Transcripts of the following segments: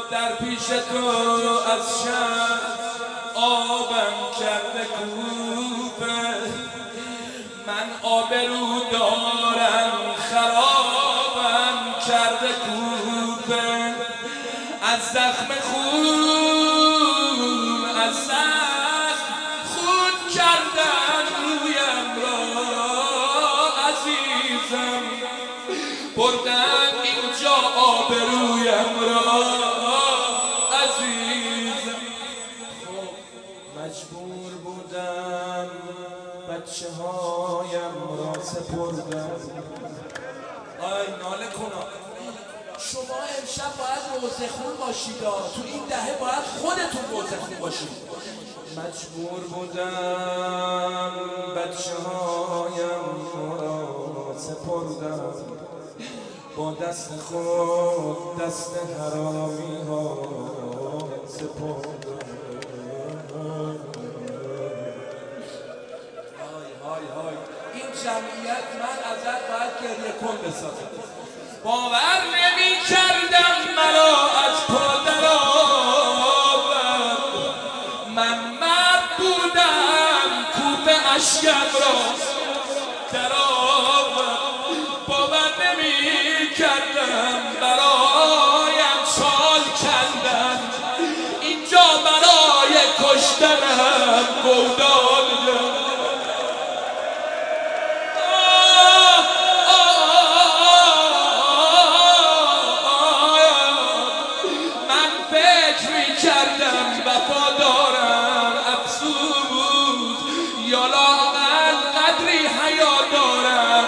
در پیش تو از شب آبم کرده کوفه، من آبرو دارم خرابم کرده کوفه، از زخم خون از زخم خون کردن رویم را عزیزم، بردن اینجا آبرویم را عزیزم. خب مجبور بودم بچه هایم را سپردم. آی ناله کنا شما امشب باید روزخون باشید، تو این دهه باید خودتون روزخون باشید. مجبور بودم بچه هایم را سپردم، با دست خود دست حرامی ها سپردم. این جمعیت من ازت باید گریه کن بسازم. باور نمی کردم مرا از پا درآورد، من مرد بودم کوفه اشکم را درآورد، باور نمی کردم برایم چال کندن، اینجا برای کشتنم گودال وفادارم، افسوس یا لااقل قدری حیا دارم،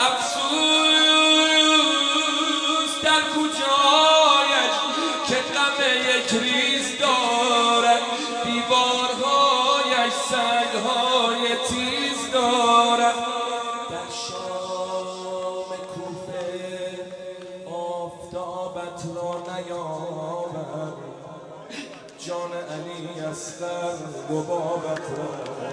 افسوس در کجایش که غم یک ریز دارد، دیوارهایش سنگهای تیز دارد. در شام کوفه آفتابت را نیامد، جان علی اصغر ربابت را.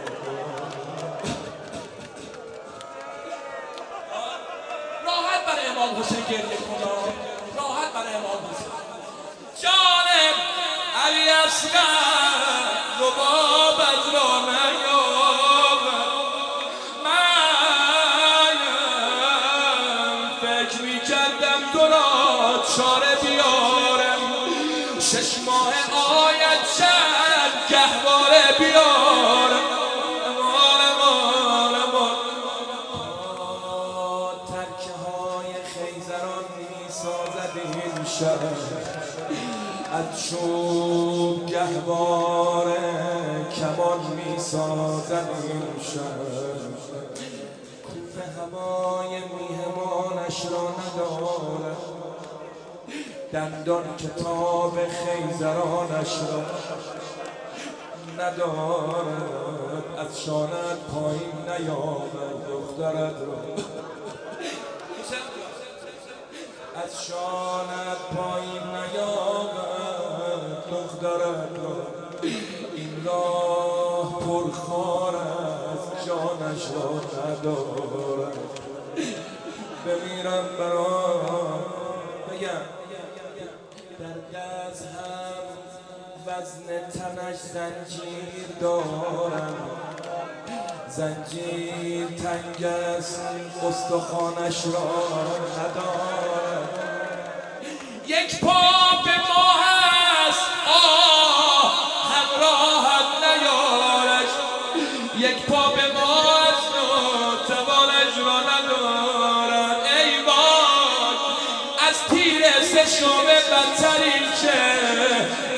راحت برای امام حسین گریه کن، راحت برای امام حسین. جان علی اصغر ربابت را نیامد، من فکر میکردم تو را چاره بیارم، 6 ماه آید چند گهواره بیارم. ترکه های خیزران میسازد این شهر، از چوب گهواره کمان میسازد این شهر، کوفه هوای میهمانش را ندارد، دندان کتاب خیزرانش را ندارد، از شانت پایین نیامد دخترت را، از شانت پایین نیامد دخترت را، این راه پرخار است جانش را ندارد، بمیرم برای بگم در دست هم وزن تنش زنجیر دارم، زنجیر تنگ است استخوانش را ندارم، یک پا به ما هست همراهت نیارش، یک پا به ما هست توانش را ندارد. ای وای از تیر سه شعبه بدترین چه